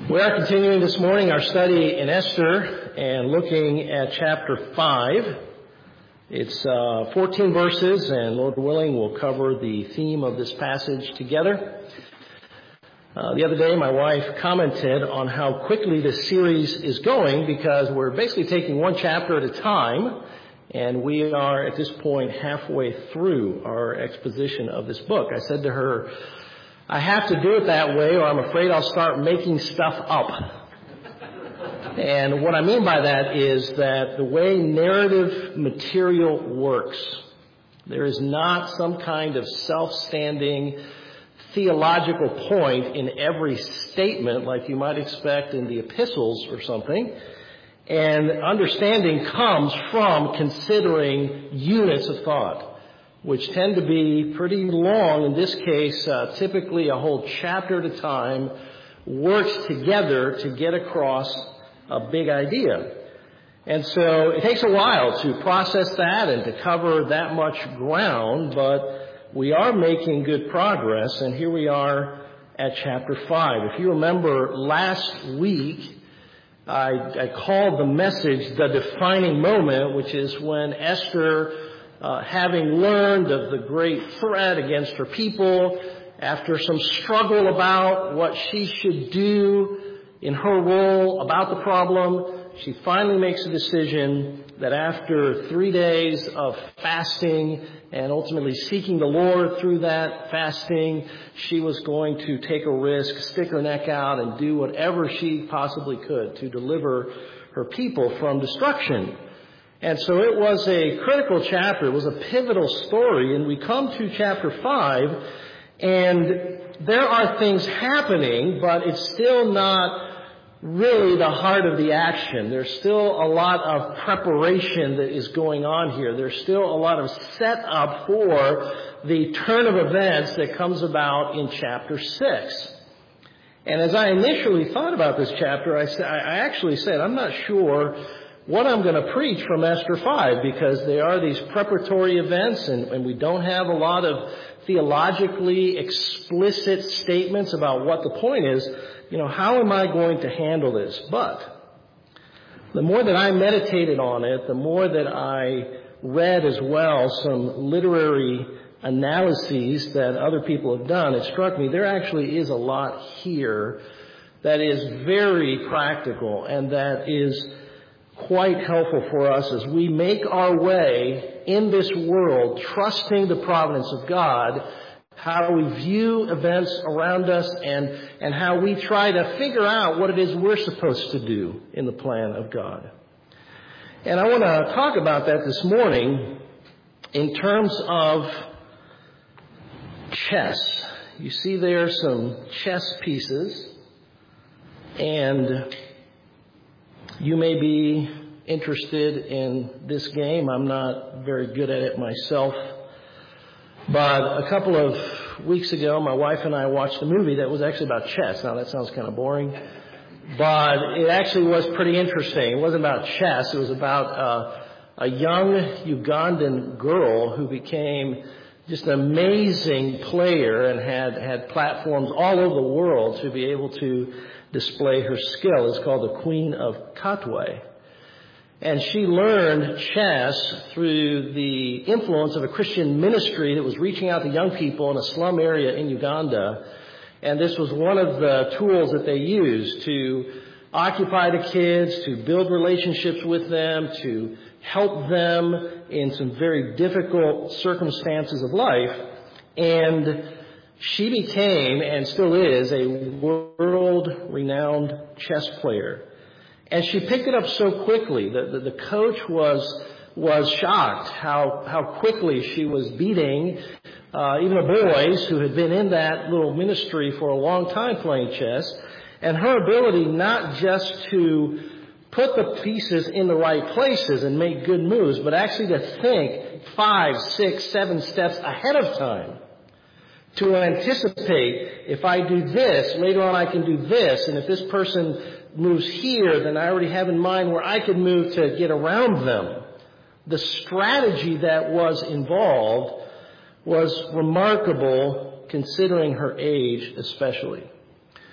We are continuing this morning our study in Esther and looking at chapter 5. It's 14 verses, and Lord willing, we'll cover the theme of this passage together. The other day, my wife commented on how quickly this series is going because we're basically taking one chapter at a time, and we are at this point halfway through our exposition of this book. I said to her, I have to do it that way or I'm afraid I'll start making stuff up. And what I mean by that is that the way narrative material works, there is not some kind of self-standing theological point in every statement like you might expect in the epistles or something. And understanding comes from considering units of thought, which tend to be pretty long. In this case, typically a whole chapter at a time works together to get across a big idea. And so it takes a while to process that and to cover that much ground, but we are making good progress, and here we are at chapter 5. If you remember last week, I called the message the defining moment, which is when Esther, having learned of the great threat against her people, after some struggle about what she should do in her role about the problem, she finally makes a decision that after 3 days of fasting and ultimately seeking the Lord through that fasting, she was going to take a risk, stick her neck out, and do whatever she possibly could to deliver her people from destruction. And so it was a critical chapter. It was a pivotal story. And we come to chapter 5, and there are things happening, but it's still not really the heart of the action. There's still a lot of preparation that is going on here. There's still a lot of setup for the turn of events that comes about in chapter 6. And as I initially thought about this chapter, I actually said, I'm not sure what I'm going to preach from Esther 5, because there are these preparatory events, and we don't have a lot of theologically explicit statements about what the point is. How am I going to handle this? But the more that I meditated on it, the more that I read as well some literary analyses that other people have done, it struck me there actually is a lot here that is very practical and that is quite helpful for us as we make our way in this world, trusting the providence of God, how we view events around us, and how we try to figure out what it is we're supposed to do in the plan of God. And I want to talk about that this morning in terms of chess. You see there some chess pieces, and you may be interested in this game. I'm not very good at it myself. But a couple of weeks ago, my wife and I watched a movie that was actually about chess. Now, that sounds kind of boring, but it actually was pretty interesting. It wasn't about chess. It was about a young Ugandan girl who became just an amazing player and had platforms all over the world to be able to display her skill. It's called the Queen of Katwe. And she learned chess through the influence of a Christian ministry that was reaching out to young people in a slum area in Uganda. And this was one of the tools that they used to occupy the kids, to build relationships with them, to help them in some very difficult circumstances of life. And she became, and still is, a world-renowned chess player. And she picked it up so quickly. The coach was shocked how quickly she was beating even the boys who had been in that little ministry for a long time playing chess. And her ability not just to put the pieces in the right places and make good moves, but actually to think 5, 6, 7 steps ahead of time. To anticipate, if I do this, later on I can do this, and if this person moves here, then I already have in mind where I could move to get around them. The strategy that was involved was remarkable, considering her age especially.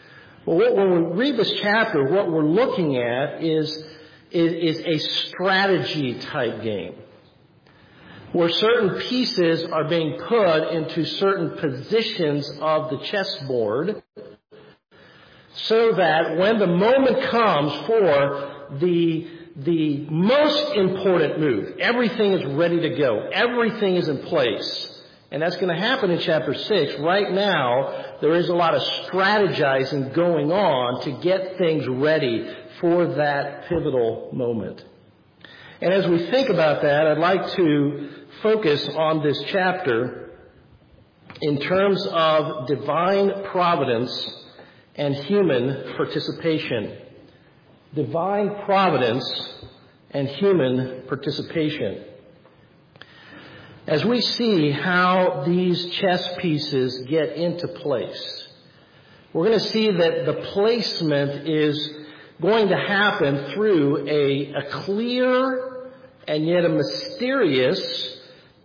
Well, when we read this chapter, what we're looking at is a strategy type game, where certain pieces are being put into certain positions of the chessboard, so that when the moment comes for the most important move, everything is ready to go, everything is in place. And that's going to happen in chapter 6. Right now, there is a lot of strategizing going on to get things ready for that pivotal moment. And as we think about that, I'd like to focus on this chapter in terms of divine providence and human participation. Divine providence and human participation. As we see how these chess pieces get into place, we're going to see that the placement is going to happen through a clear and yet a mysterious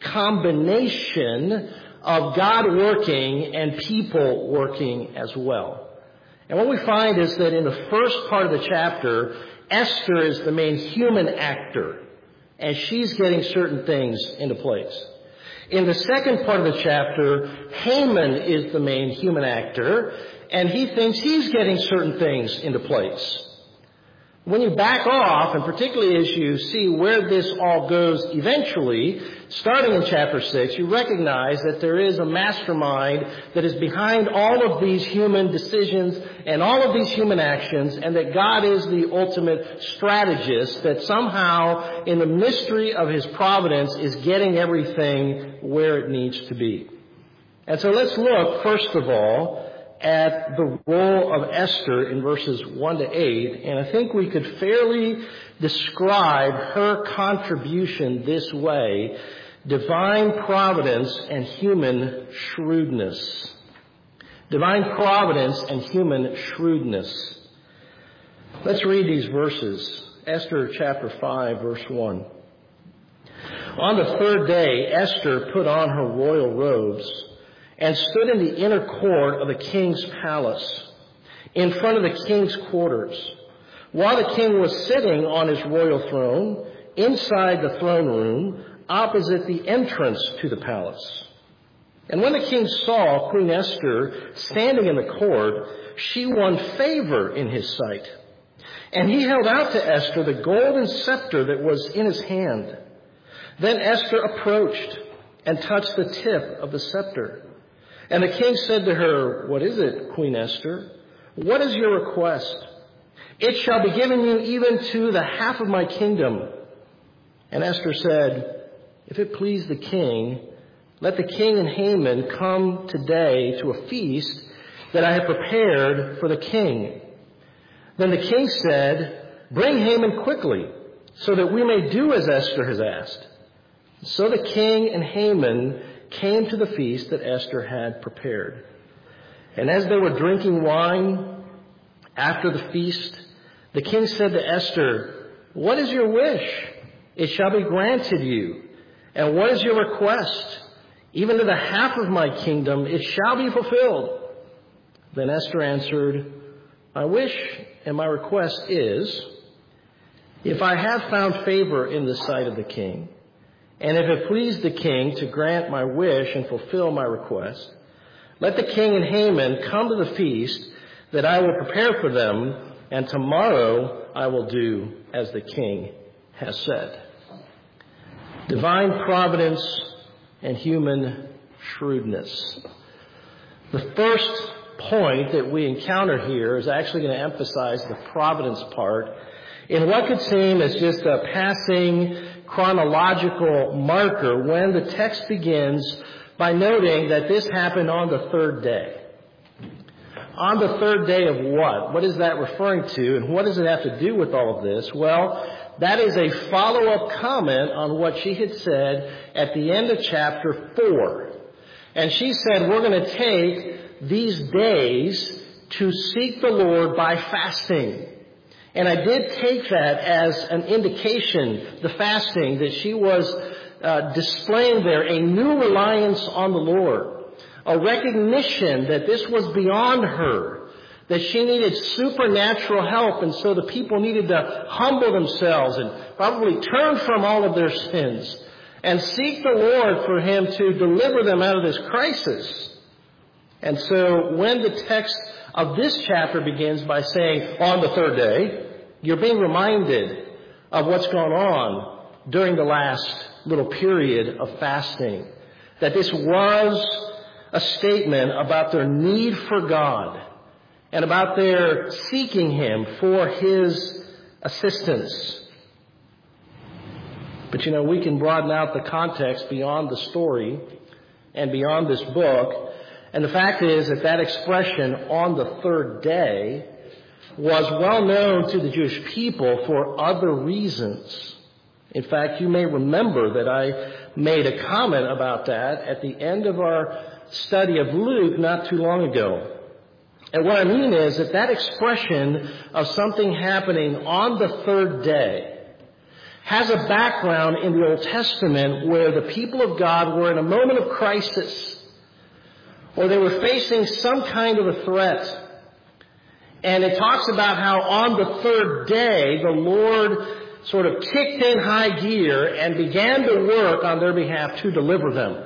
combination of God working and people working as well. And what we find is that in the first part of the chapter, Esther is the main human actor, and she's getting certain things into place. In the second part of the chapter, Haman is the main human actor, and he thinks he's getting certain things into place. When you back off, and particularly as you see where this all goes eventually, starting in chapter 6, you recognize that there is a mastermind that is behind all of these human decisions and all of these human actions, and that God is the ultimate strategist that somehow, in the mystery of his providence, is getting everything where it needs to be. And so let's look, first of all, at the role of Esther in verses 1 to 8, and I think we could fairly describe her contribution this way: divine providence and human shrewdness. Divine providence and human shrewdness. Let's read these verses. Esther chapter 5, verse 1. On the third day, Esther put on her royal robes and stood in the inner court of the king's palace, in front of the king's quarters, while the king was sitting on his royal throne, inside the throne room, opposite the entrance to the palace. And when the king saw Queen Esther standing in the court, she won favor in his sight. And he held out to Esther the golden scepter that was in his hand. Then Esther approached and touched the tip of the scepter. And the king said to her, "What is it, Queen Esther? What is your request? It shall be given you even to the half of my kingdom." And Esther said, "If it please the king, let the king and Haman come today to a feast that I have prepared for the king." Then the king said, "Bring Haman quickly, so that we may do as Esther has asked." So the king and Haman came to the feast that Esther had prepared. And as they were drinking wine after the feast, the king said to Esther, "What is your wish? It shall be granted you. And what is your request? Even to the half of my kingdom it shall be fulfilled." Then Esther answered, "My wish and my request is, if I have found favor in the sight of the king, and if it please the king to grant my wish and fulfill my request, let the king and Haman come to the feast that I will prepare for them, and tomorrow I will do as the king has said." Divine providence and human shrewdness. The first point that we encounter here is actually going to emphasize the providence part in what could seem as just a passing chronological marker when the text begins by noting that this happened on the third day. On the third day of what? What is that referring to, and what does it have to do with all of this? Well, that is a follow-up comment on what she had said at the end of chapter 4. And she said, we're going to take these days to seek the Lord by fasting. And I did take that as an indication, the fasting, that she was displaying there a new reliance on the Lord, a recognition that this was beyond her, that she needed supernatural help, and so the people needed to humble themselves and probably turn from all of their sins and seek the Lord for Him to deliver them out of this crisis. And so when the text of this chapter begins by saying, on the third day, you're being reminded of what's gone on during the last little period of fasting. That this was a statement about their need for God and about their seeking Him for His assistance. But we can broaden out the context beyond the story and beyond this book. And the fact is that expression, on the third day, was well known to the Jewish people for other reasons. In fact, you may remember that I made a comment about that at the end of our study of Luke not too long ago. And what I mean is that expression of something happening on the third day has a background in the Old Testament where the people of God were in a moment of crisis, or they were facing some kind of a threat. And it talks about how on the third day, the Lord sort of kicked in high gear and began to work on their behalf to deliver them.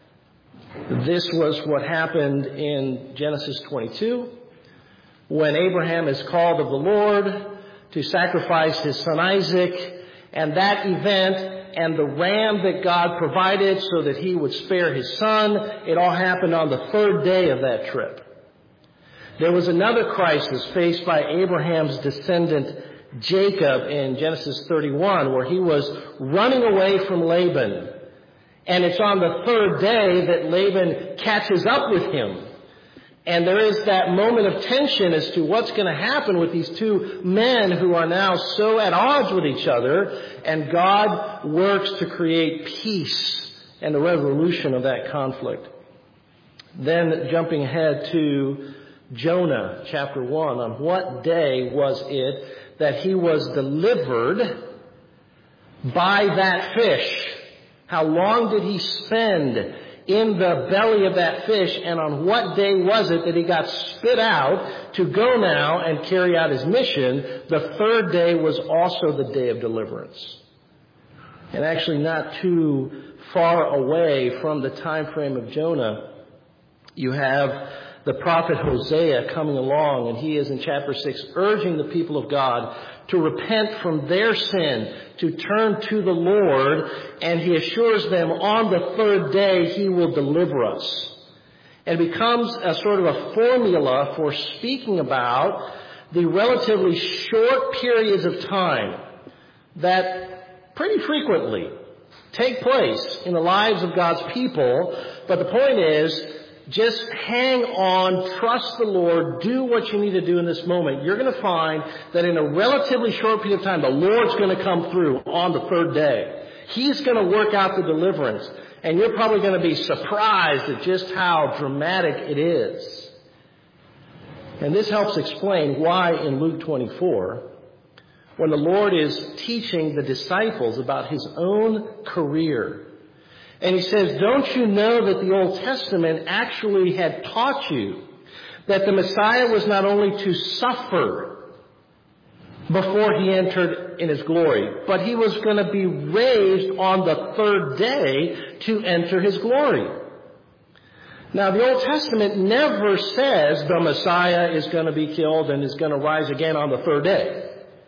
This was what happened in Genesis 22, when Abraham is called of the Lord to sacrifice his son Isaac, and that event and the ram that God provided so that he would spare his son, it all happened on the third day of that trip. There was another crisis faced by Abraham's descendant Jacob in Genesis 31, where he was running away from Laban. And it's on the third day that Laban catches up with him. And there is that moment of tension as to what's going to happen with these two men who are now so at odds with each other. And God works to create peace and a resolution of that conflict. Then jumping ahead to Jonah chapter 1, on what day was it that he was delivered by that fish? How long did he spend in the belly of that fish, and on what day was it that he got spit out to go now and carry out his mission? The third day was also the day of deliverance. And actually not too far away from the time frame of Jonah, you have the prophet Hosea coming along, and he is in chapter 6 urging the people of God to repent from their sin, to turn to the Lord, and he assures them on the third day he will deliver us. And it becomes a sort of a formula for speaking about the relatively short periods of time that pretty frequently take place in the lives of God's people. But the point is, just hang on, trust the Lord, do what you need to do in this moment. You're going to find that in a relatively short period of time, the Lord's going to come through on the third day. He's going to work out the deliverance. And you're probably going to be surprised at just how dramatic it is. And this helps explain why in Luke 24, when the Lord is teaching the disciples about his own career, and he says, don't you know that the Old Testament actually had taught you that the Messiah was not only to suffer before he entered in his glory, but he was going to be raised on the third day to enter his glory. Now, the Old Testament never says the Messiah is going to be killed and is going to rise again on the third day.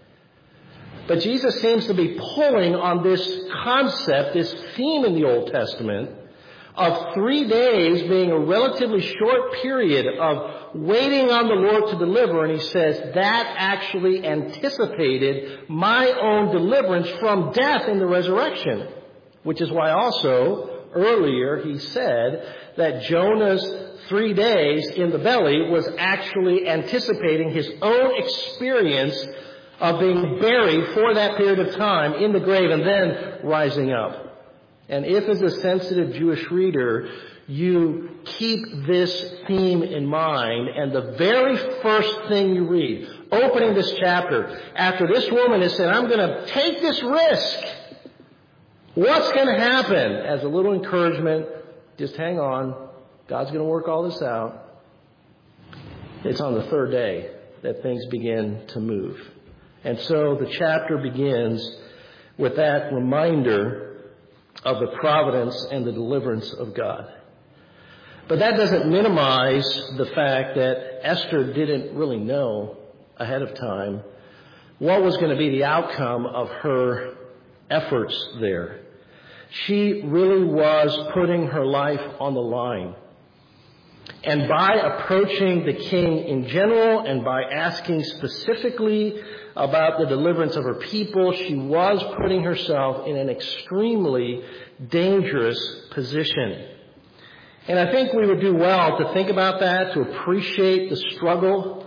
But Jesus seems to be pulling on this concept, this theme in the Old Testament of 3 days being a relatively short period of waiting on the Lord to deliver. And he says that actually anticipated my own deliverance from death in the resurrection. Which is why also earlier he said that Jonah's 3 days in the belly was actually anticipating his own experience of being buried for that period of time in the grave and then rising up. And if as a sensitive Jewish reader, you keep this theme in mind, and the very first thing you read, opening this chapter, after this woman has said, I'm going to take this risk, what's going to happen? As a little encouragement, just hang on. God's going to work all this out. It's on the third day that things begin to move. And so the chapter begins with that reminder of the providence and the deliverance of God. But that doesn't minimize the fact that Esther didn't really know ahead of time what was going to be the outcome of her efforts there. She really was putting her life on the line. And by approaching the king in general and by asking specifically about the deliverance of her people, she was putting herself in an extremely dangerous position. And I think we would do well to think about that, to appreciate the struggle.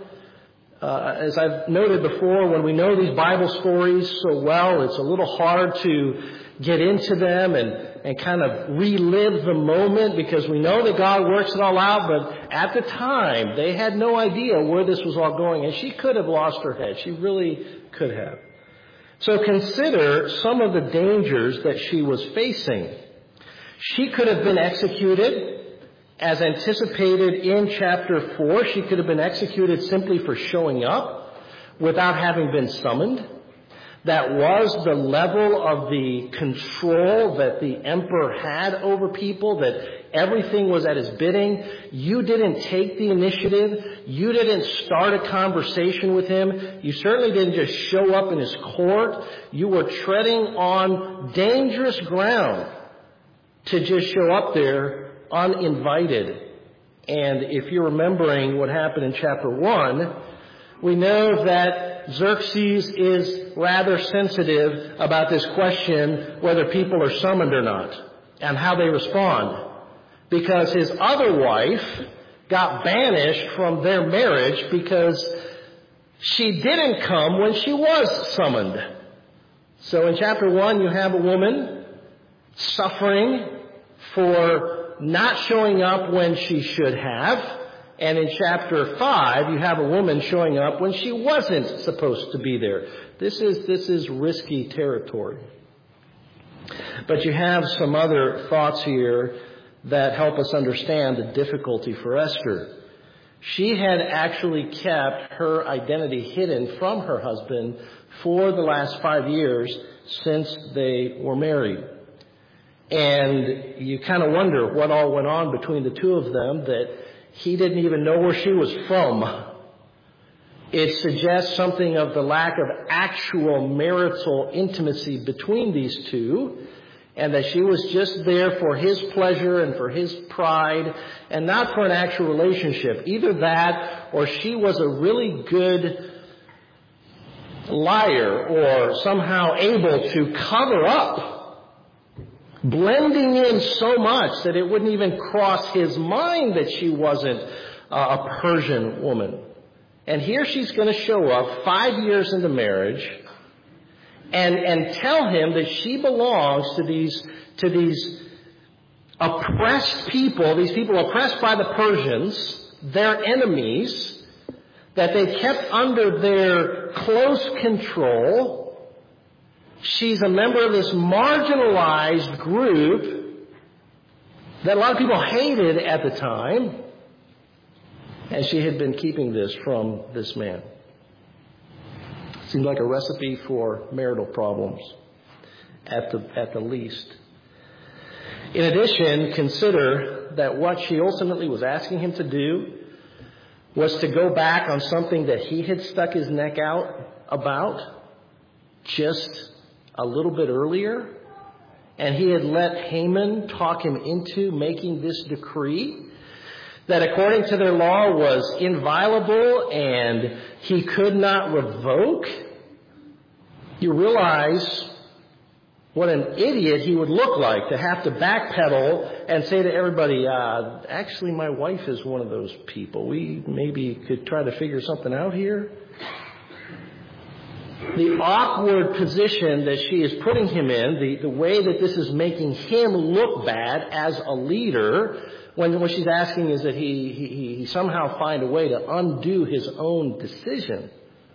As I've noted before, when we know these Bible stories so well, it's a little hard to get into them and kind of relive the moment because we know that God works it all out, but at the time, they had no idea where this was all going, and she could have lost her head. She really could have. So consider some of the dangers that she was facing. She could have been executed as anticipated in chapter 4. She could have been executed simply for showing up without having been summoned. That was the level of the control that the emperor had over people, that everything was at his bidding. You didn't take the initiative. You didn't start a conversation with him. You certainly didn't just show up in his court. You were treading on dangerous ground to just show up there uninvited. And if you're remembering what happened in chapter 1, we know that Xerxes is rather sensitive about this question whether people are summoned or not and how they respond. Because his other wife got banished from their marriage because she didn't come when she was summoned. So in chapter 1, you have a woman suffering for not showing up when she should have. And in chapter 5, you have a woman showing up when she wasn't supposed to be there. This is risky territory. But you have some other thoughts here that help us understand the difficulty for Esther. She had actually kept her identity hidden from her husband for the last 5 years since they were married. And you kind of wonder what all went on between the two of them that he didn't even know where she was from. It suggests something of the lack of actual marital intimacy between these two, and that she was just there for his pleasure and for his pride and not for an actual relationship. Either that or she was a really good liar or somehow able to cover up, blending in so much that it wouldn't even cross his mind that she wasn't a Persian woman. And here she's going to show up 5 years into marriage and tell him that she belongs to these oppressed people, these people oppressed by the Persians, their enemies, that they kept under their close control. She's a member of this marginalized group that a lot of people hated at the time. And she had been keeping this from this man. Seems like a recipe for marital problems at the least. In addition, consider that what she ultimately was asking him to do was to go back on something that he had stuck his neck out about just a little bit earlier, and he had let Haman talk him into making this decree that according to their law was inviolable and he could not revoke. You realize what an idiot he would look like to have to backpedal and say to everybody, actually my wife is one of those people. We maybe could try to figure something out here. The awkward position that she is putting him in, the way that this is making him look bad as a leader, when what she's asking is that he somehow find a way to undo his own decision.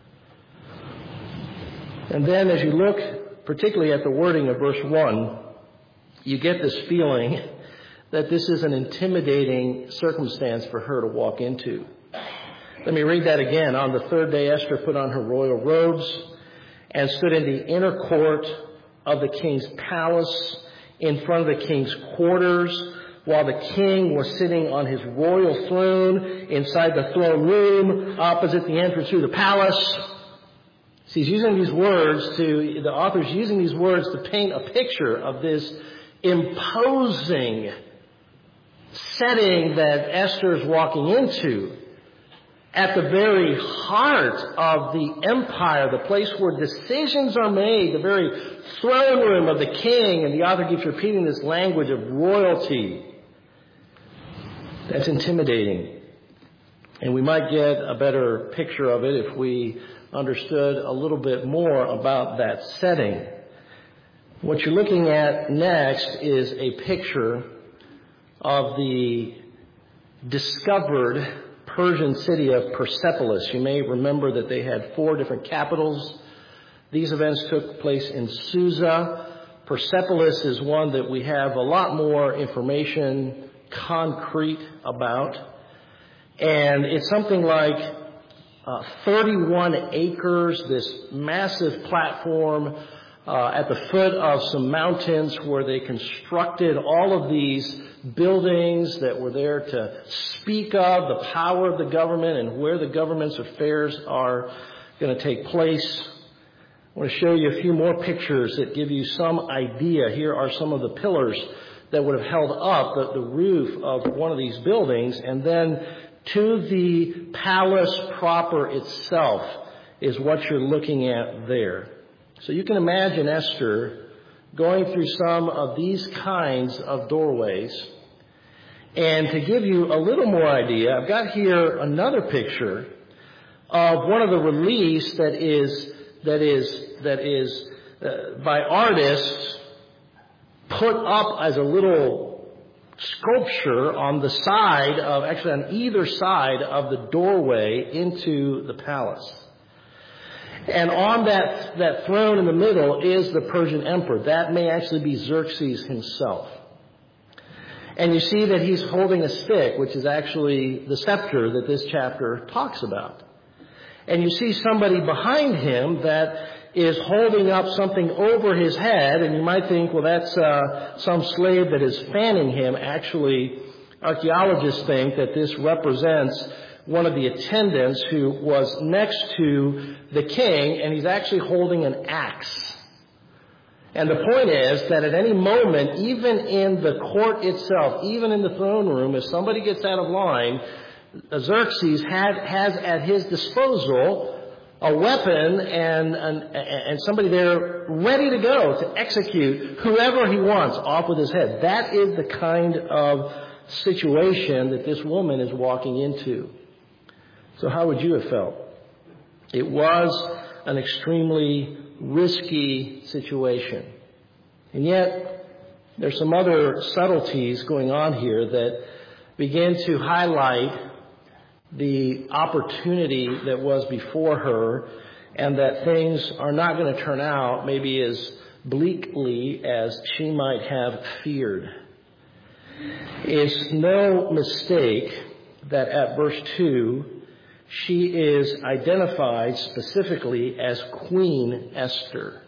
And then as you look particularly at the wording of verse 1, you get this feeling that this is an intimidating circumstance for her to walk into. Let me read that again. On the third day, Esther put on her royal robes and stood in the inner court of the king's palace in front of the king's quarters, while the king was sitting on his royal throne inside the throne room opposite the entrance to the palace. So he's using these words the author's using these words to paint a picture of this imposing setting that Esther's walking into at the very heart of the empire, the place where decisions are made, the very throne room of the king. And the author keeps repeating this language of royalty. That's intimidating. And we might get a better picture of it if we understood a little bit more about that setting. What you're looking at next is a picture of the discovered Persian city of Persepolis. You may remember that they had 4 different capitals. These events took place in Susa. Persepolis is one that we have a lot more information concrete about. And it's something like 31 acres, this massive platform at the foot of some mountains where they constructed all of these buildings that were there to speak of the power of the government and where the government's affairs are going to take place. I want to show you a few more pictures that give you some idea. Here are some of the pillars that would have held up the roof of one of these buildings, and then to the palace proper itself is what you're looking at there. So you can imagine Esther going through some of these kinds of doorways. And to give you a little more idea, I've got here another picture of one of the reliefs that is by artists put up as a little sculpture on the side of, actually on either side of the doorway into the palace. And on that throne in the middle is the Persian emperor. That may actually be Xerxes himself. And you see that he's holding a stick, which is actually the scepter that this chapter talks about. And you see somebody behind him that is holding up something over his head, and you might think, well, that's some slave that is fanning him. Actually, archaeologists think that this represents one of the attendants who was next to the king, and he's actually holding an axe. And the point is that at any moment, even in the court itself, even in the throne room, if somebody gets out of line, Xerxes has at his disposal a weapon and somebody there ready to go to execute whoever he wants off with his head. That is the kind of situation that this woman is walking into. So how would you have felt? It was an extremely risky situation. And yet, there's some other subtleties going on here that begin to highlight the opportunity that was before her, and that things are not going to turn out maybe as bleakly as she might have feared. It's no mistake that at verse 2, she is identified specifically as Queen Esther.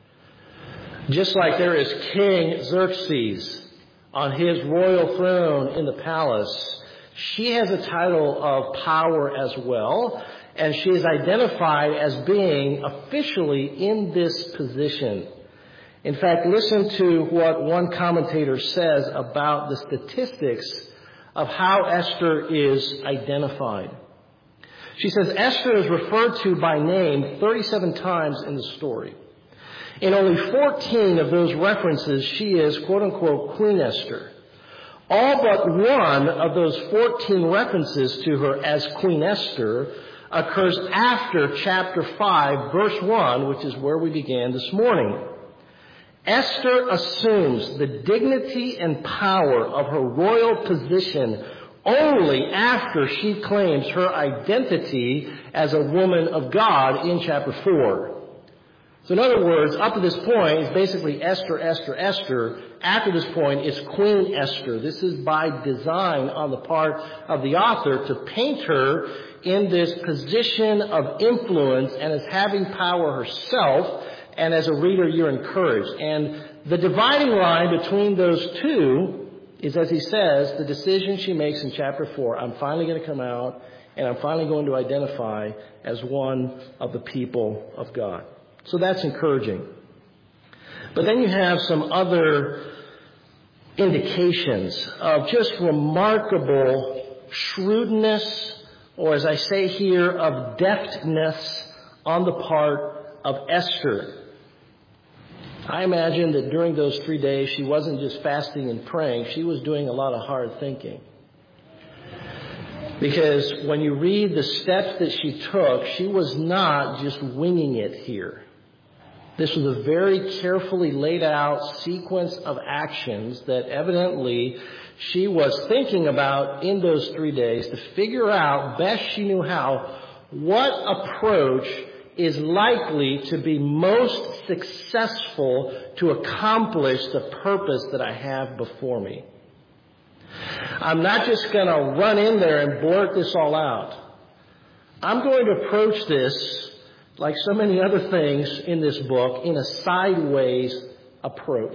Just like there is King Xerxes on his royal throne in the palace, she has a title of power as well, and she is identified as being officially in this position. In fact, listen to what one commentator says about the statistics of how Esther is identified. She says Esther is referred to by name 37 times in the story. In only 14 of those references, she is, quote-unquote, Queen Esther. All but one of those 14 references to her as Queen Esther occurs after chapter 5, verse 1, which is where we began this morning. Esther assumes the dignity and power of her royal position only after she claims her identity as a woman of God in chapter 4. So in other words, up to this point, it's basically Esther, Esther, Esther. After this point, it's Queen Esther. This is by design on the part of the author to paint her in this position of influence and as having power herself. And as a reader, you're encouraged. And the dividing line between those two is, as he says, the decision she makes in chapter 4. I'm finally going to come out, and I'm finally going to identify as one of the people of God. So that's encouraging. But then you have some other indications of just remarkable shrewdness, or as I say here, of deftness on the part of Esther. I imagine that during those 3 days, she wasn't just fasting and praying. She was doing a lot of hard thinking. Because when you read the steps that she took, she was not just winging it here. This was a very carefully laid out sequence of actions that evidently she was thinking about in those 3 days to figure out, best she knew how, what approach is likely to be most successful to accomplish the purpose that I have before me. I'm not just going to run in there and blurt this all out. I'm going to approach this, like so many other things in this book, in a sideways approach.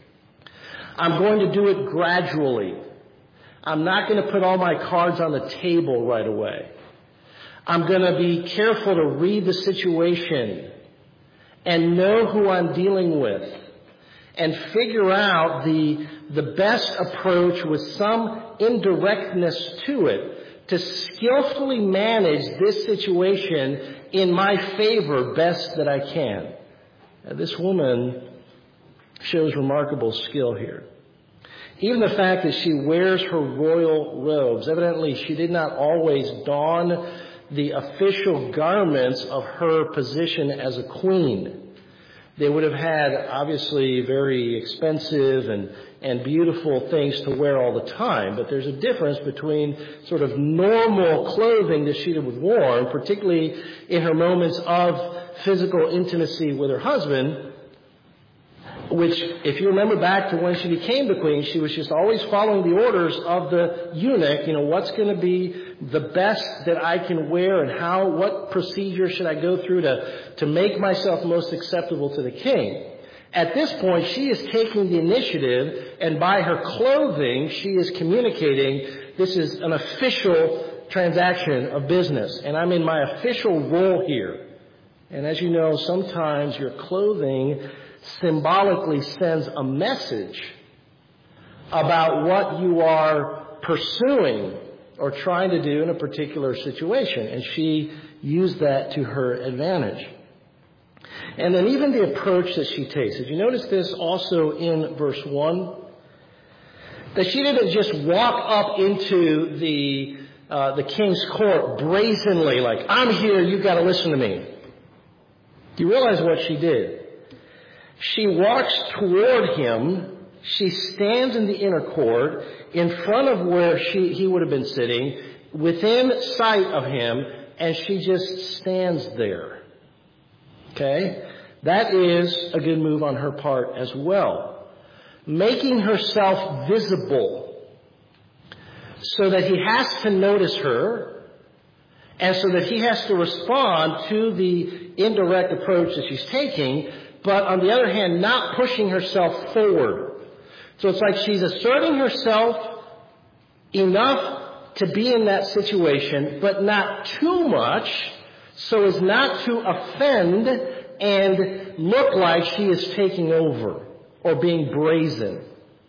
I'm going to do it gradually. I'm not going to put all my cards on the table right away. I'm going to be careful to read the situation and know who I'm dealing with and figure out the best approach with some indirectness to it to skillfully manage this situation in my favor best that I can. This woman shows remarkable skill here. Even the fact that she wears her royal robes, evidently she did not always don the official garments of her position as a queen. They would have had, obviously, very expensive and beautiful things to wear all the time. But there's a difference between sort of normal clothing that she would have worn, particularly in her moments of physical intimacy with her husband, which, if you remember back to when she became the queen, she was just always following the orders of the eunuch. What's going to be the best that I can wear and what procedure should I go through to make myself most acceptable to the king. At this point, she is taking the initiative, and by her clothing, she is communicating this is an official transaction of business, and I'm in my official role here. And as you know, sometimes your clothing symbolically sends a message about what you are pursuing or trying to do in a particular situation. And she used that to her advantage. And then even the approach that she takes. Did you notice this also in verse 1? That she didn't just walk up into the king's court brazenly like, I'm here, you've got to listen to me. Do you realize what she did? She walks toward him. She stands in the inner court in front of where he would have been sitting, within sight of him, and she just stands there. Okay? That is a good move on her part as well. Making herself visible so that he has to notice her and so that he has to respond to the indirect approach that she's taking, but on the other hand, not pushing herself forward. So it's like she's asserting herself enough to be in that situation, but not too much so as not to offend and look like she is taking over or being brazen.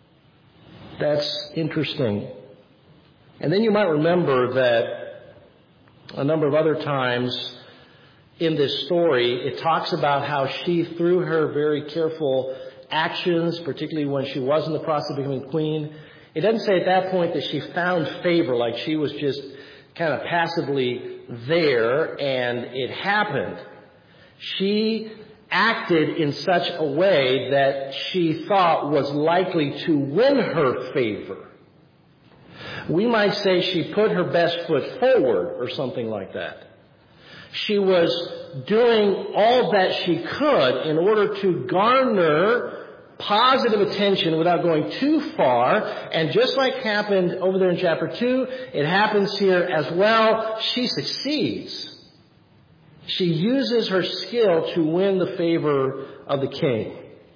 That's interesting. And then you might remember that a number of other times in this story, it talks about how she, through her very careful actions, particularly when she was in the process of becoming queen, it doesn't say at that point that she found favor, like she was just kind of passively there and it happened. She acted in such a way that she thought was likely to win her favor. We might say she put her best foot forward or something like that. She was doing all that she could in order to garner positive attention without going too far. And just like happened over there in chapter 2, it happens here as well. She succeeds. She uses her skill to win the favor of the king.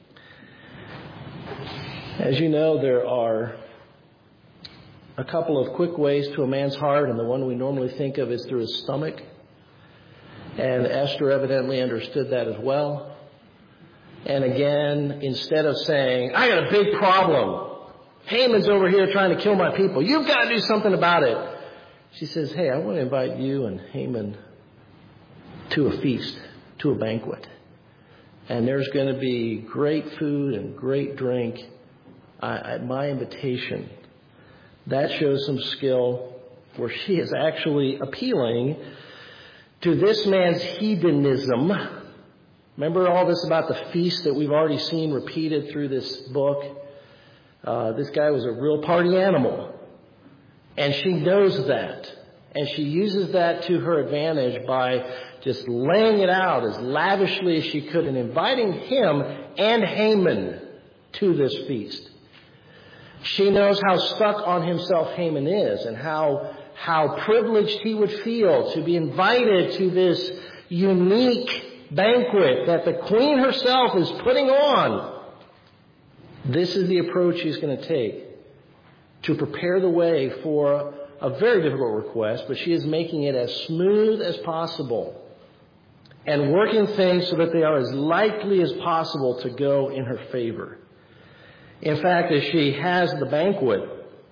As you know, there are a couple of quick ways to a man's heart, and the one we normally think of is through his stomach. And Esther evidently understood that as well. And again, instead of saying, I got a big problem, Haman's over here trying to kill my people, you've got to do something about it, she says, hey, I want to invite you and Haman to a feast, to a banquet. And there's going to be great food and great drink at my invitation. That shows some skill where she is actually appealing to this man's hedonism. Remember all this about the feast that we've already seen repeated through this book? This guy was a real party animal. And she knows that. And she uses that to her advantage by just laying it out as lavishly as she could and inviting him and Haman to this feast. She knows how stuck on himself Haman is and how privileged he would feel to be invited to this unique banquet that the queen herself is putting on. This is the approach she's going to take to prepare the way for a very difficult request, but she is making it as smooth as possible and working things so that they are as likely as possible to go in her favor. In fact, as she has the banquet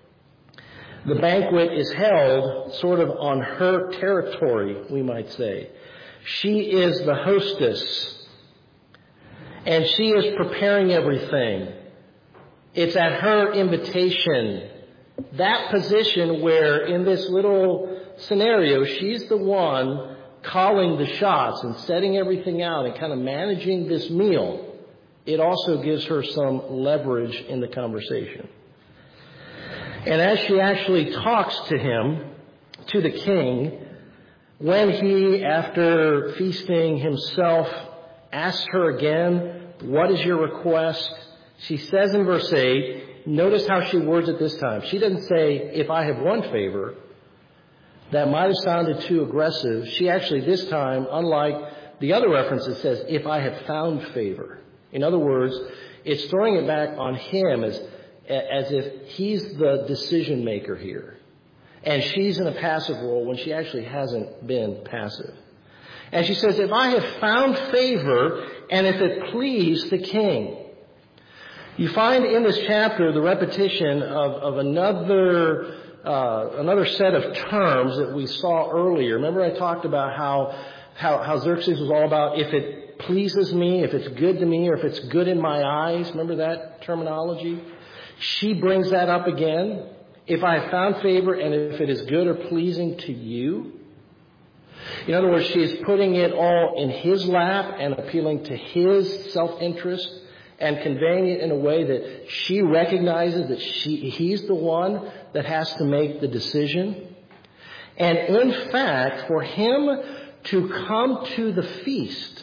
is held sort of on her territory, we might say. She is the hostess, and she is preparing everything. It's at her invitation. That position where in this little scenario, she's the one calling the shots and setting everything out and kind of managing this meal. It also gives her some leverage in the conversation. And as she actually talks to him, to the king, when he, after feasting himself, asks her again, what is your request? She says in verse 8, notice how she words it this time. She doesn't say, if I have won favor. That might have sounded too aggressive. She actually this time, unlike the other references, says, if I have found favor. In other words, it's throwing it back on him as if he's the decision maker here. And she's in a passive role when she actually hasn't been passive. And she says, if I have found favor and if it please the king. You find in this chapter the repetition of another set of terms that we saw earlier. Remember I talked about how Xerxes was all about if it pleases me, if it's good to me, or if it's good in my eyes. Remember that terminology? She brings that up again. If I have found favor and if it is good or pleasing to you. In other words, she is putting it all in his lap and appealing to his self-interest and conveying it in a way that she recognizes that he's the one that has to make the decision. And in fact, for him to come to the feast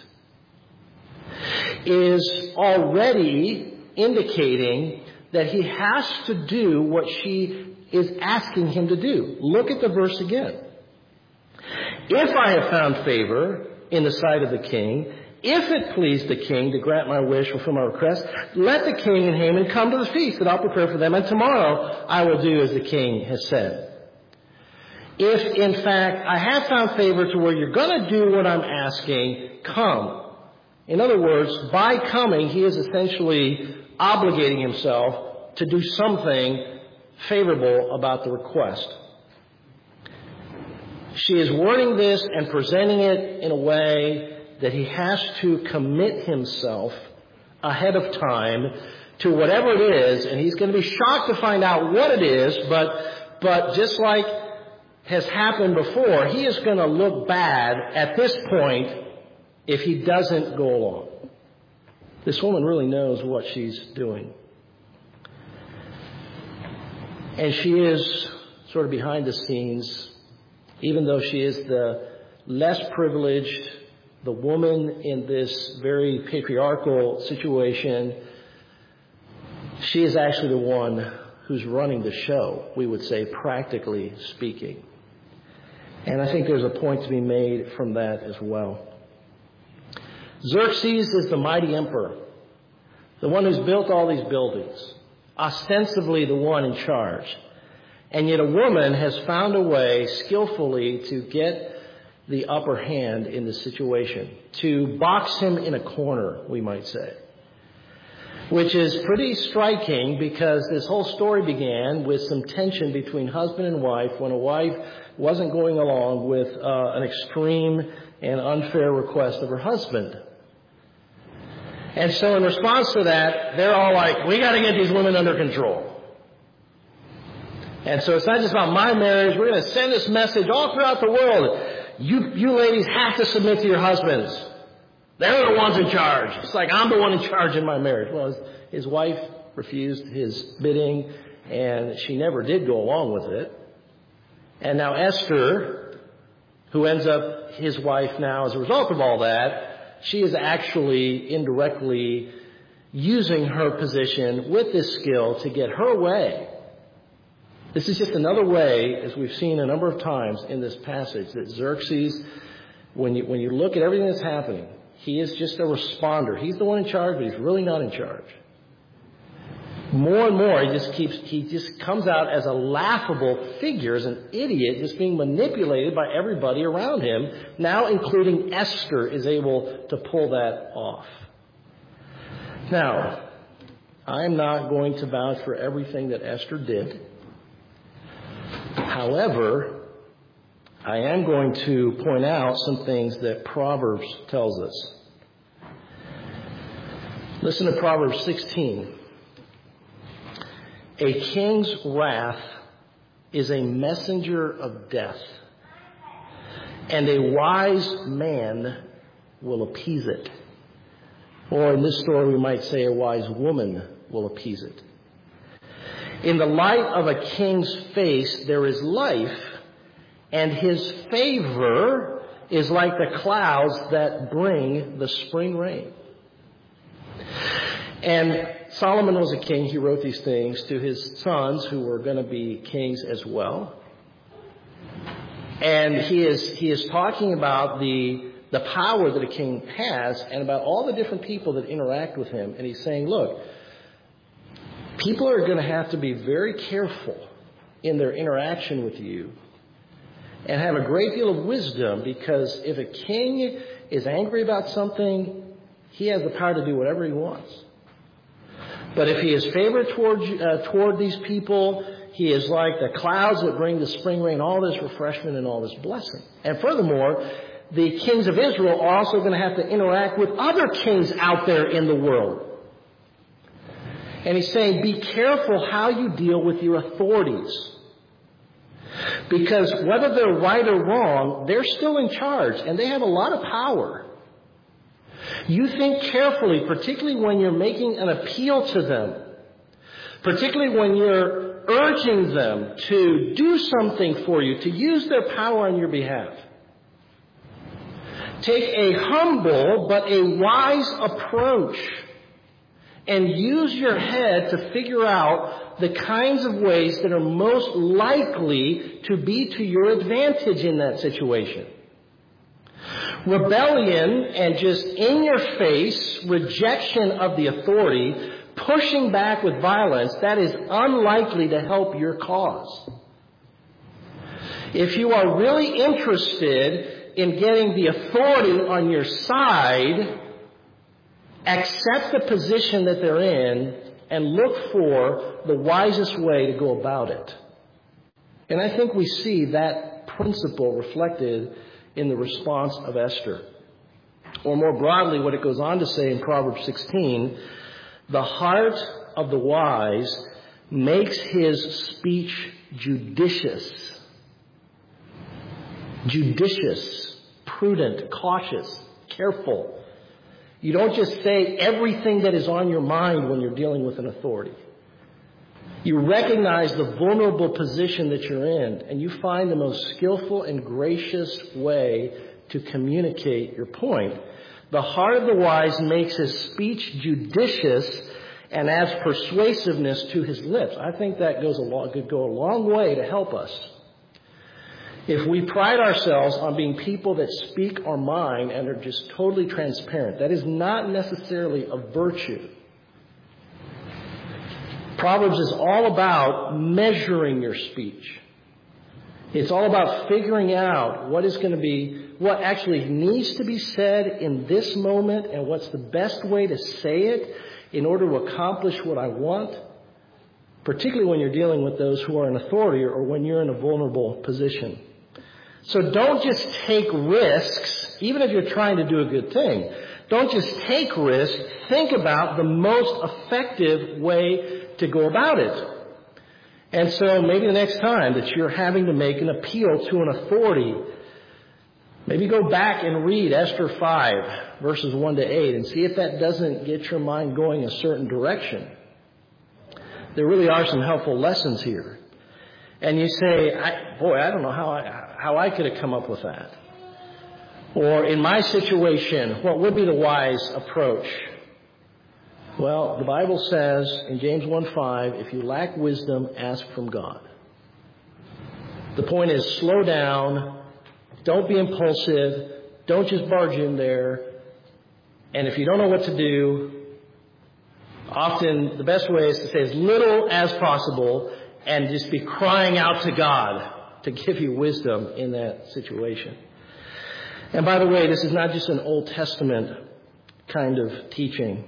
is already indicating that he has to do what she is asking him to do. Look at the verse again. If I have found favor in the sight of the king, if it please the king to grant my wish, fulfill my request, let the king and Haman come to the feast that I'll prepare for them, and tomorrow I will do as the king has said. If, in fact, I have found favor to where you're going to do what I'm asking, come. In other words, by coming, he is essentially obligating himself to do something favorable about the request. She is wording this and presenting it in a way that he has to commit himself ahead of time to whatever it is, and he's going to be shocked to find out what it is, but just like has happened before, he is going to look bad at this point if he doesn't go along. This woman really knows what she's doing. And she is sort of behind the scenes, even though she is the less privileged, the woman in this very patriarchal situation, she is actually the one who's running the show, we would say, practically speaking. And I think there's a point to be made from that as well. Xerxes is the mighty emperor, the one who's built all these buildings, ostensibly the one in charge. And yet a woman has found a way skillfully to get the upper hand in the situation, to box him in a corner, we might say. Which is pretty striking because this whole story began with some tension between husband and wife when a wife wasn't going along with an extreme and unfair request of her husband. And so in response to that, they're all like, we got to get these women under control. And so it's not just about my marriage. We're going to send this message all throughout the world. You ladies have to submit to your husbands. They're the ones in charge. It's like I'm the one in charge in my marriage. Well, his wife refused his bidding, and she never did go along with it. And now Esther, who ends up his wife now as a result of all that, she is actually indirectly using her position with this skill to get her way. This is just another way, as we've seen a number of times in this passage, that Xerxes, when you look at everything that's happening, he is just a responder. He's the one in charge, but he's really not in charge. More and more, he just comes out as a laughable figure, as an idiot, just being manipulated by everybody around him. Now, including Esther, is able to pull that off. Now, I'm not going to vouch for everything that Esther did. However, I am going to point out some things that Proverbs tells us. Listen to Proverbs 16. A king's wrath is a messenger of death, and a wise man will appease it. Or in this story, we might say a wise woman will appease it. In the light of a king's face, there is life, and his favor is like the clouds that bring the spring rain. And Solomon was a king. He wrote these things to his sons who were going to be kings as well. And he is talking about the power that a king has and about all the different people that interact with him. And he's saying, look, people are going to have to be very careful in their interaction with you and have a great deal of wisdom, because if a king is angry about something, he has the power to do whatever he wants. But if he is favored toward these people, he is like the clouds that bring the spring rain, all this refreshment and all this blessing. And furthermore, the kings of Israel are also going to have to interact with other kings out there in the world. And he's saying, be careful how you deal with your authorities. Because whether they're right or wrong, they're still in charge, and they have a lot of power. You think carefully, particularly when you're making an appeal to them, particularly when you're urging them to do something for you, to use their power on your behalf. Take a humble but a wise approach and use your head to figure out the kinds of ways that are most likely to be to your advantage in that situation. Rebellion and just in-your-face rejection of the authority, pushing back with violence, that is unlikely to help your cause. If you are really interested in getting the authority on your side, accept the position that they're in and look for the wisest way to go about it. And I think we see that principle reflected in the response of Esther. Or more broadly, what it goes on to say in Proverbs 16, the heart of the wise makes his speech judicious. Judicious, prudent, cautious, careful. You don't just say everything that is on your mind when you're dealing with an authority. You recognize the vulnerable position that you're in, and you find the most skillful and gracious way to communicate your point. The heart of the wise makes his speech judicious and adds persuasiveness to his lips. I think that could go a long way to help us. If we pride ourselves on being people that speak our mind and are just totally transparent, that is not necessarily a virtue. Proverbs is all about measuring your speech. It's all about figuring out what actually needs to be said in this moment and what's the best way to say it in order to accomplish what I want, particularly when you're dealing with those who are in authority or when you're in a vulnerable position. So don't just take risks, even if you're trying to do a good thing. Don't just take risks. Think about the most effective way to go about it. And so maybe the next time that you're having to make an appeal to an authority, maybe go back and read Esther 5, verses 1 to 8, and see if that doesn't get your mind going a certain direction. There really are some helpful lessons here. And you say, I don't know how I could have come up with that. Or in my situation, what would be the wise approach? Well, the Bible says in James 1:5, if you lack wisdom, ask from God. The point is, slow down. Don't be impulsive. Don't just barge in there. And if you don't know what to do, often the best way is to say as little as possible and just be crying out to God to give you wisdom in that situation. And by the way, this is not just an Old Testament kind of teaching.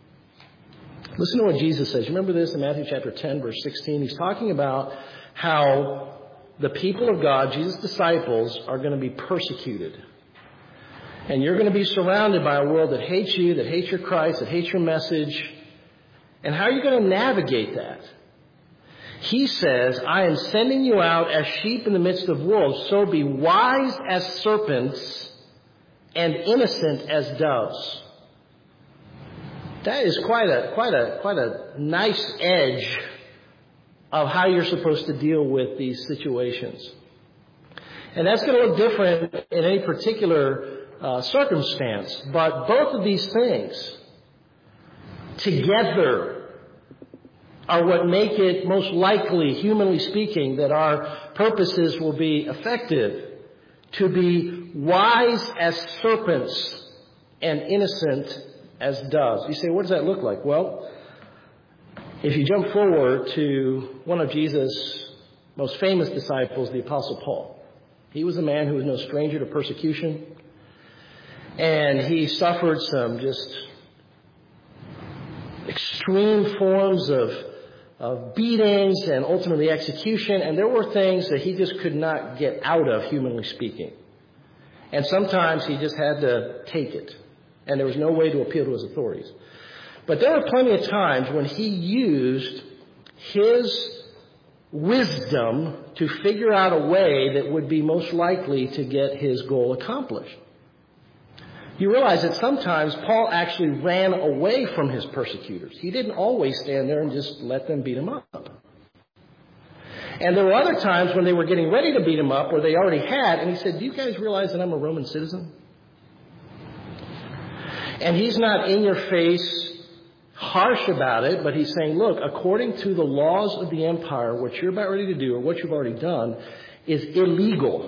Listen to what Jesus says. You remember this in Matthew chapter 10, verse 16? He's talking about how the people of God, Jesus' disciples, are going to be persecuted. And you're going to be surrounded by a world that hates you, that hates your Christ, that hates your message. And how are you going to navigate that? He says, I am sending you out as sheep in the midst of wolves, so be wise as serpents and innocent as doves. That is quite a nice edge of how you're supposed to deal with these situations. And that's going to look different in any particular circumstance. But both of these things together are what make it most likely, humanly speaking, that our purposes will be effective. To be wise as serpents and innocent as doves. You say, what does that look like? Well, if you jump forward to one of Jesus' most famous disciples, the Apostle Paul. He was a man who was no stranger to persecution. And he suffered some just extreme forms of beatings and ultimately execution. And there were things that he just could not get out of, humanly speaking. And sometimes he just had to take it. And there was no way to appeal to his authorities. But there were plenty of times when he used his wisdom to figure out a way that would be most likely to get his goal accomplished. You realize that sometimes Paul actually ran away from his persecutors. He didn't always stand there and just let them beat him up. And there were other times when they were getting ready to beat him up, or they already had, and he said, do you guys realize that I'm a Roman citizen? And he's not in your face, harsh about it, but he's saying, look, according to the laws of the empire, what you're about ready to do, or what you've already done, is illegal.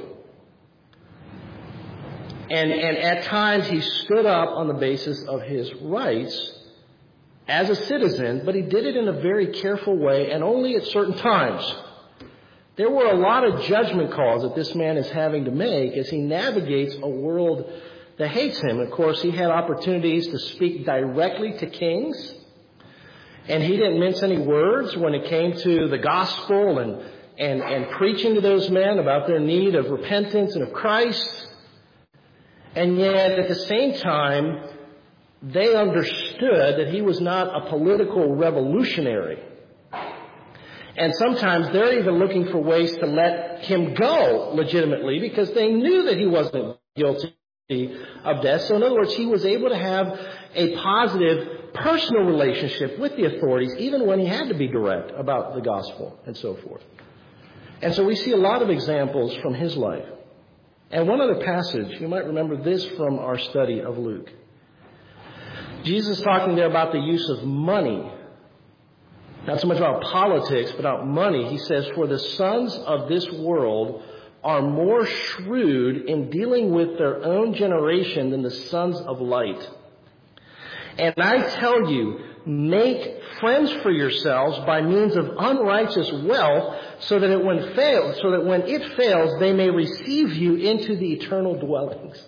And at times he stood up on the basis of his rights as a citizen, but he did it in a very careful way and only at certain times. There were a lot of judgment calls that this man is having to make as he navigates a world that hates him. Of course, he had opportunities to speak directly to kings, and he didn't mince any words when it came to the gospel and preaching to those men about their need of repentance and of Christ. And yet, at the same time, they understood that he was not a political revolutionary. And sometimes they're even looking for ways to let him go legitimately because they knew that he wasn't guilty of death. So in other words, he was able to have a positive personal relationship with the authorities, even when he had to be direct about the gospel and so forth. And so we see a lot of examples from his life. And one other passage, you might remember this from our study of Luke. Jesus is talking there about the use of money. Not so much about politics, but about money. He says, for the sons of this world are more shrewd in dealing with their own generation than the sons of light. And I tell you, make friends for yourselves by means of unrighteous wealth, so that when it fails, they may receive you into the eternal dwellings.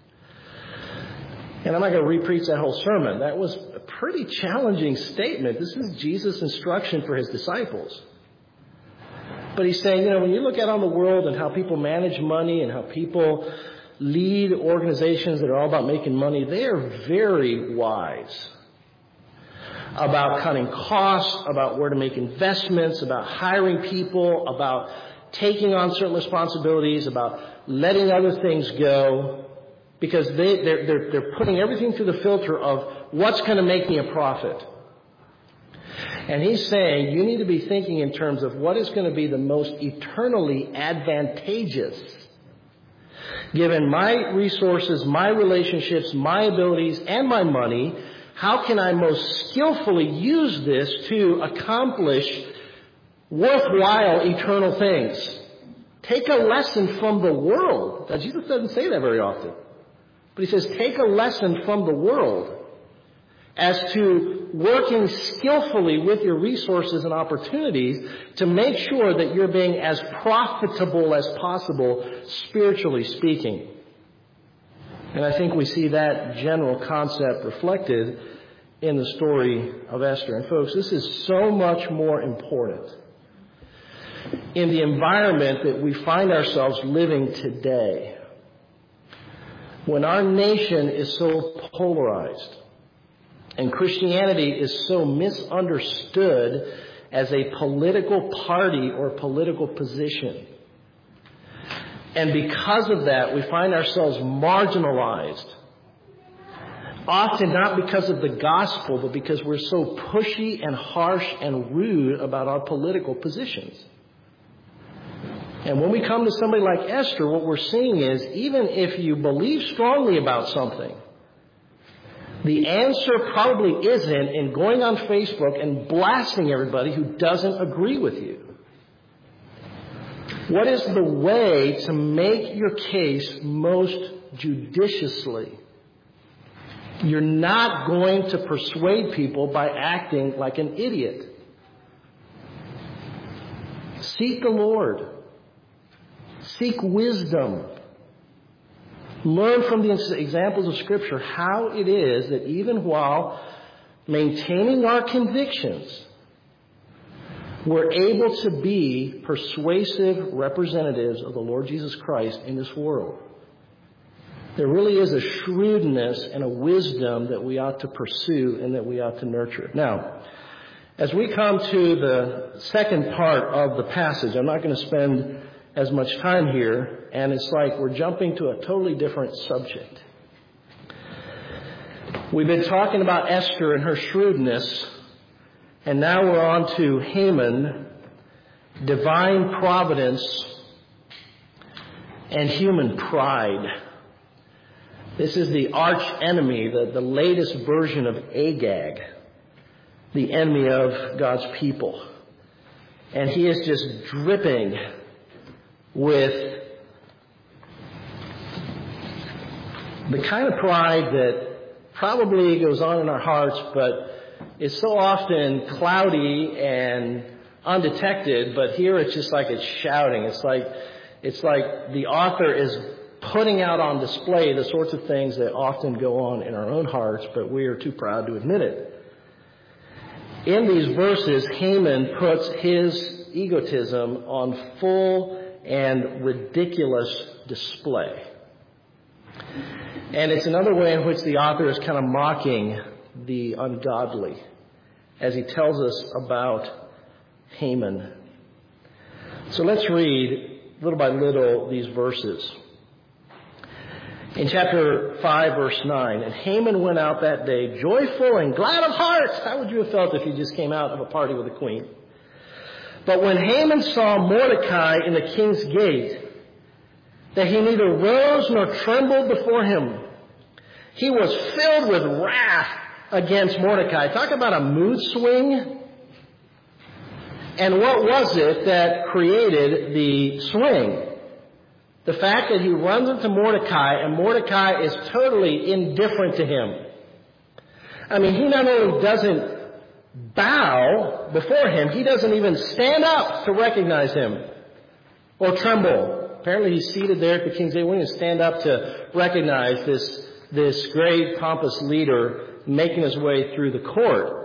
And I'm not going to repreach that whole sermon. That was a pretty challenging statement. This is Jesus' instruction for his disciples. But he's saying, when you look out on the world and how people manage money and how people lead organizations that are all about making money, they are very wise about cutting costs, about where to make investments, about hiring people, about taking on certain responsibilities, about letting other things go. Because they're putting everything through the filter of what's going to make me a profit. And he's saying you need to be thinking in terms of what is going to be the most eternally advantageous. Given my resources, my relationships, my abilities, and my money, how can I most skillfully use this to accomplish worthwhile eternal things? Take a lesson from the world. Now, Jesus doesn't say that very often. But he says, take a lesson from the world as to working skillfully with your resources and opportunities to make sure that you're being as profitable as possible, spiritually speaking. And I think we see that general concept reflected in the story of Esther. And folks, this is so much more important in the environment that we find ourselves living today, when our nation is so polarized and Christianity is so misunderstood as a political party or political position. And because of that, we find ourselves marginalized. Often not because of the gospel, but because we're so pushy and harsh and rude about our political positions. And when we come to somebody like Esther, what we're seeing is, even if you believe strongly about something, the answer probably isn't in going on Facebook and blasting everybody who doesn't agree with you. What is the way to make your case most judiciously? You're not going to persuade people by acting like an idiot. Seek the Lord. Seek wisdom. Learn from the examples of Scripture how it is that even while maintaining our convictions, we're able to be persuasive representatives of the Lord Jesus Christ in this world. There really is a shrewdness and a wisdom that we ought to pursue and that we ought to nurture. Now, as we come to the second part of the passage, I'm not going to spend as much time here, and it's like we're jumping to a totally different subject. We've been talking about Esther and her shrewdness, and now we're on to Haman, divine providence, and human pride. This is the arch enemy, the latest version of Agag, the enemy of God's people. And he is just dripping with the kind of pride that probably goes on in our hearts, but is so often cloudy and undetected. But here it's just like it's shouting. It's like the author is putting out on display the sorts of things that often go on in our own hearts, but we are too proud to admit it. In these verses, Haman puts his egotism on full and ridiculous display. And it's another way in which the author is kind of mocking the ungodly as he tells us about Haman. So let's read little by little these verses. In chapter 5, verse 9, and Haman went out that day joyful and glad of heart. How would you have felt if you just came out of a party with a queen? But when Haman saw Mordecai in the king's gate, that he neither rose nor trembled before him. He was filled with wrath against Mordecai. Talk about a mood swing. And what was it that created the swing? The fact that he runs into Mordecai, and Mordecai is totally indifferent to him. I mean, he not only doesn't bow before him, he doesn't even stand up to recognize him or tremble. Apparently he's seated there at the king's gate. He won't even stand up to recognize this great pompous leader making his way through the court.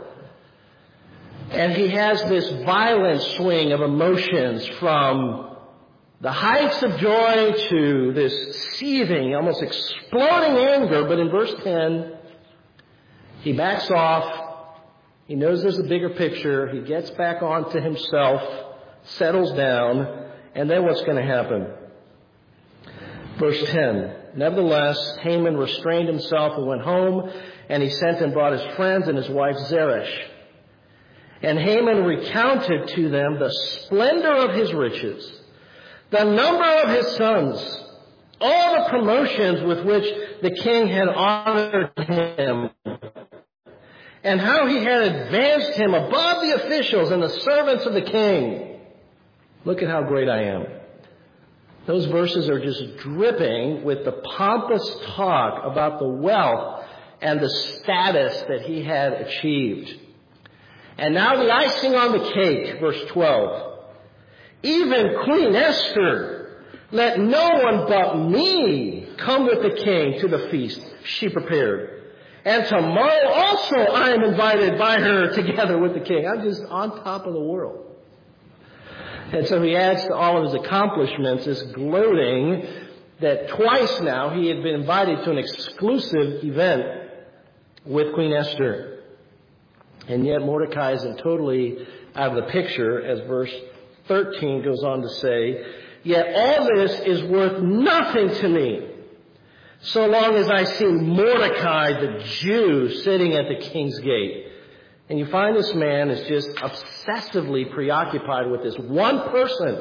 And he has this violent swing of emotions from the heights of joy to this seething, almost exploding anger. But in verse 10, he backs off. He knows there's a bigger picture. He gets back onto himself, settles down, and then what's going to happen? Verse 10, nevertheless, Haman restrained himself and went home, and he sent and brought his friends and his wife Zeresh. And Haman recounted to them the splendor of his riches, the number of his sons, all the promotions with which the king had honored him, and how he had advanced him above the officials and the servants of the king. Look at how great I am. Those verses are just dripping with the pompous talk about the wealth and the status that he had achieved. And now the icing on the cake, verse 12. Even Queen Esther, let no one but me come with the king to the feast she prepared. And tomorrow also I am invited by her together with the king. I'm just on top of the world. And so he adds to all of his accomplishments this gloating that twice now he had been invited to an exclusive event with Queen Esther. And yet Mordecai isn't totally out of the picture, as verse 13 goes on to say, yet all this is worth nothing to me, so long as I see Mordecai the Jew sitting at the king's gate. And you find this man is just obsessively preoccupied with this one person.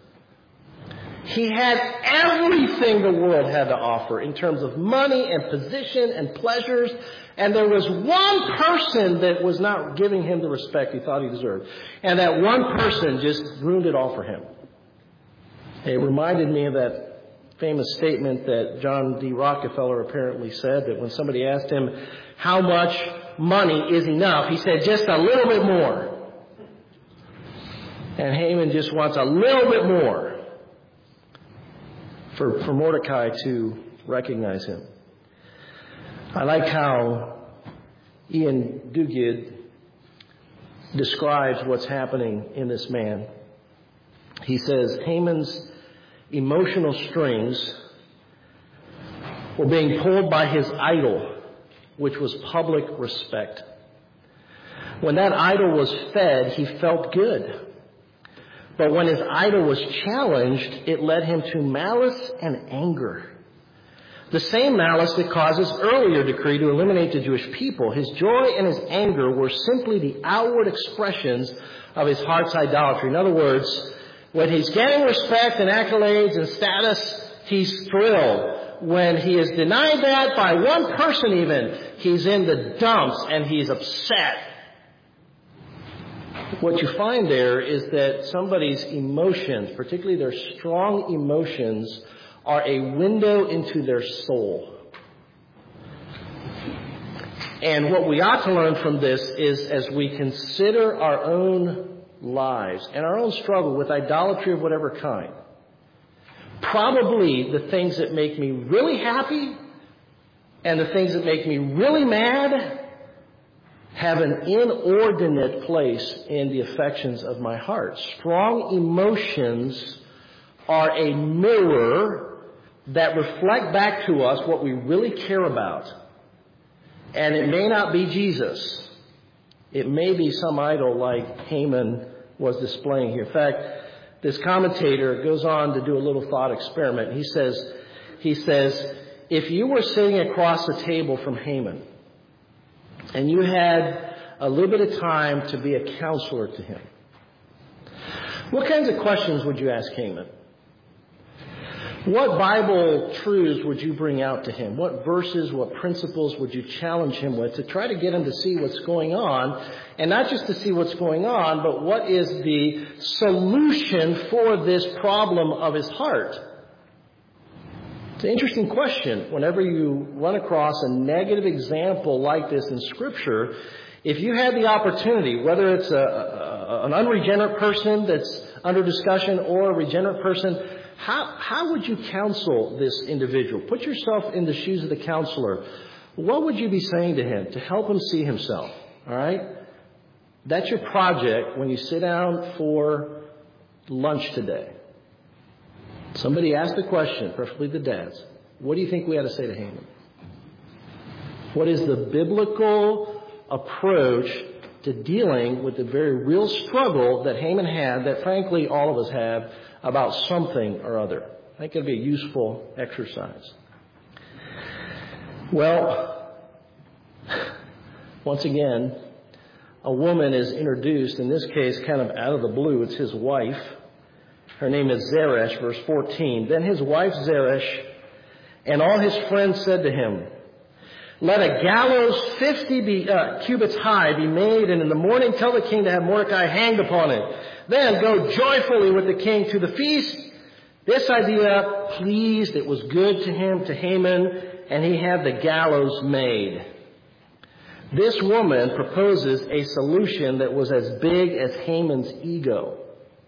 He had everything the world had to offer in terms of money and position and pleasures. And there was one person that was not giving him the respect he thought he deserved. And that one person just ruined it all for him. It reminded me of that famous statement that John D. Rockefeller apparently said, that when somebody asked him how much money is enough, he said, just a little bit more. And Haman just wants a little bit more for Mordecai to recognize him. I like how Ian Duguid describes what's happening in this man. He says Haman's emotional strings were being pulled by his idol, which was public respect. When that idol was fed, he felt good. But when his idol was challenged, it led him to malice and anger. The same malice that caused his earlier decree to eliminate the Jewish people. His joy and his anger were simply the outward expressions of his heart's idolatry. In other words, when he's getting respect and accolades and status, he's thrilled. When he is denied that by one person even, he's in the dumps and he's upset. What you find there is that somebody's emotions, particularly their strong emotions, are a window into their soul. And what we ought to learn from this is, as we consider our own lives and our own struggle with idolatry of whatever kind, probably the things that make me really happy and the things that make me really mad have an inordinate place in the affections of my heart. Strong emotions are a mirror that reflect back to us what we really care about. And it may not be Jesus. It may be some idol like Haman was displaying here. In fact, this commentator goes on to do a little thought experiment. He says, if you were sitting across the table from Haman and you had a little bit of time to be a counselor to him, what kinds of questions would you ask Haman? What Bible truths would you bring out to him? What verses, what principles would you challenge him with to try to get him to see what's going on? And not just to see what's going on, but what is the solution for this problem of his heart? It's an interesting question. Whenever you run across a negative example like this in Scripture, if you had the opportunity, whether it's an unregenerate person that's under discussion or a regenerate person, how would you counsel this individual? Put yourself in the shoes of the counselor. What would you be saying to him to help him see himself? All right? That's your project when you sit down for lunch today. Somebody asked the question, preferably the dads, what do you think we ought to say to Haman? What is the biblical approach to dealing with the very real struggle that Haman had, that frankly all of us have, about something or other? I think it'll be a useful exercise. Well, once again, a woman is introduced, in this case kind of out of the blue. It's his wife. Her name is Zeresh, verse 14. Then his wife Zeresh and all his friends said to him, let a gallows 50 cubits high be made, and in the morning tell the king to have Mordecai hanged upon it. Then go joyfully with the king to the feast. This idea pleased, it was good to him, to Haman, and he had the gallows made. This woman proposes a solution that was as big as Haman's ego.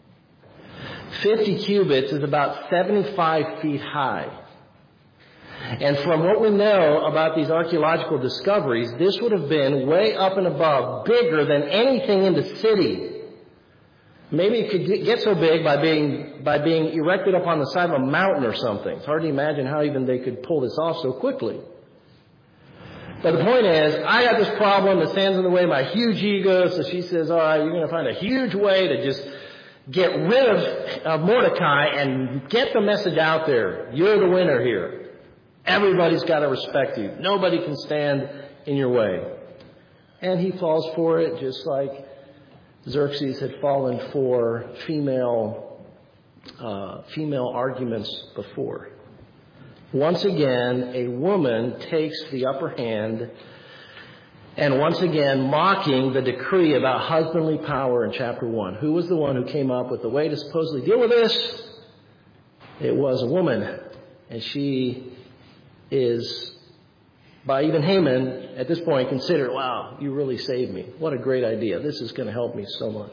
50 cubits is about 75 feet high. And from what we know about these archaeological discoveries, this would have been way up and above, bigger than anything in the city. Maybe it could get so big by being erected up on the side of a mountain or something. It's hard to imagine how even they could pull this off so quickly. But the point is, I got this problem that stands in the way of my huge ego. So she says, all right, you're going to find a huge way to just get rid of Mordecai and get the message out there. You're the winner here. Everybody's got to respect you. Nobody can stand in your way. And he falls for it, just like Xerxes had fallen for female arguments before. Once again, a woman takes the upper hand, and once again mocking the decree about husbandly power in chapter 1. Who was the one who came up with the way to supposedly deal with this? It was a woman. And she is, by even Haman, at this point, considered, wow, you really saved me. What a great idea. This is going to help me so much.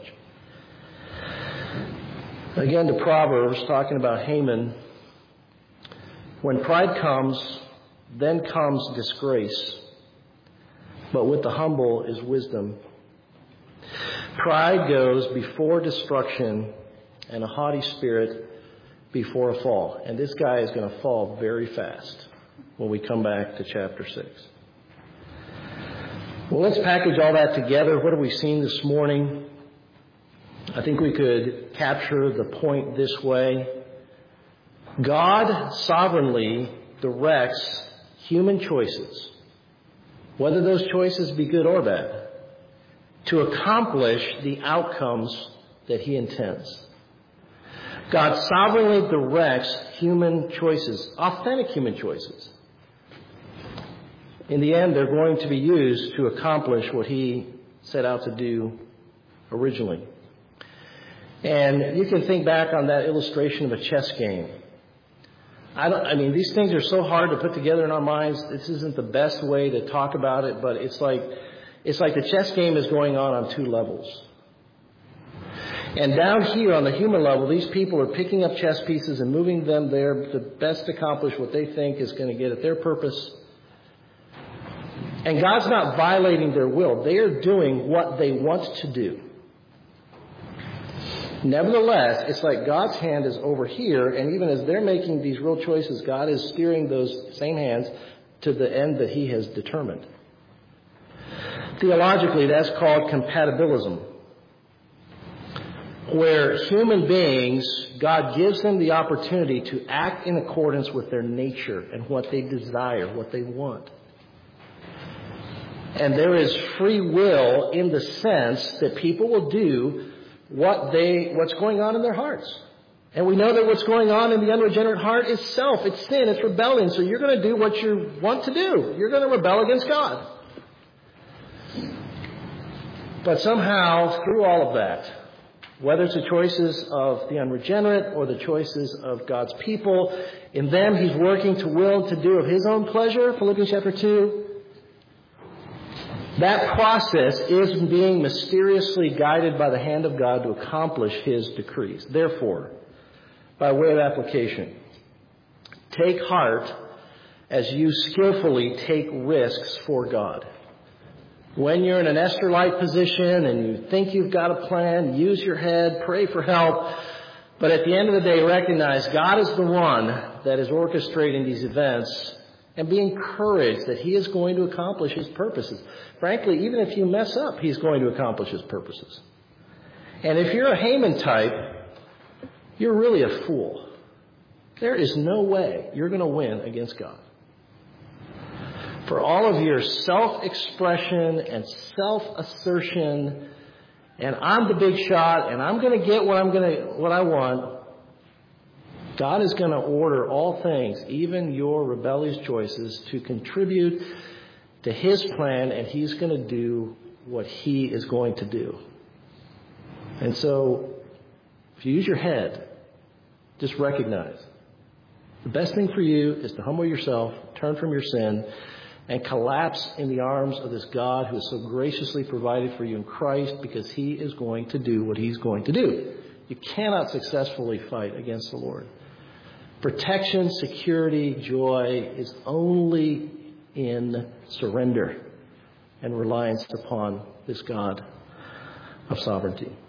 Again, to Proverbs, talking about Haman. When pride comes, then comes disgrace. But with the humble is wisdom. Pride goes before destruction, and a haughty spirit before a fall. And this guy is going to fall very fast when we come back to chapter 6. Well, let's package all that together. What have we seen this morning? I think we could capture the point this way. God sovereignly directs human choices, whether those choices be good or bad, to accomplish the outcomes that he intends. God sovereignly directs human choices, authentic human choices. In the end, they're going to be used to accomplish what he set out to do originally. And you can think back on that illustration of a chess game. I mean, these things are so hard to put together in our minds. This isn't the best way to talk about it, but it's like the chess game is going on two levels. And down here on the human level, these people are picking up chess pieces and moving them there to best accomplish what they think is going to get at their purpose. And God's not violating their will. They are doing what they want to do. Nevertheless, it's like God's hand is over here, and even as they're making these real choices, God is steering those same hands to the end that he has determined. Theologically, that's called compatibilism, where human beings, God gives them the opportunity to act in accordance with their nature and what they desire, what they want. And there is free will in the sense that people will do what's going on in their hearts. And we know that what's going on in the unregenerate heart is self. It's sin. It's rebellion. So you're going to do what you want to do. You're going to rebel against God. But somehow, through all of that, whether it's the choices of the unregenerate or the choices of God's people, in them He's working to will to do of His own pleasure, Philippians chapter 2. That process is being mysteriously guided by the hand of God to accomplish His decrees. Therefore, by way of application, take heart as you skillfully take risks for God. When you're in an Esther-like position and you think you've got a plan, use your head, pray for help. But at the end of the day, recognize God is the one that is orchestrating these events, and be encouraged that He is going to accomplish His purposes. Frankly, even if you mess up, He's going to accomplish His purposes. And if you're a Haman type, you're really a fool. There is no way you're going to win against God. For all of your self-expression and self-assertion, and I'm the big shot, and I'm going to get what I want, God is going to order all things, even your rebellious choices, to contribute to His plan, and He's going to do what He is going to do. And so, if you use your head, just recognize the best thing for you is to humble yourself, turn from your sin, and collapse in the arms of this God who has so graciously provided for you in Christ, because He is going to do what He's going to do. You cannot successfully fight against the Lord. Protection, security, joy is only in surrender and reliance upon this God of sovereignty.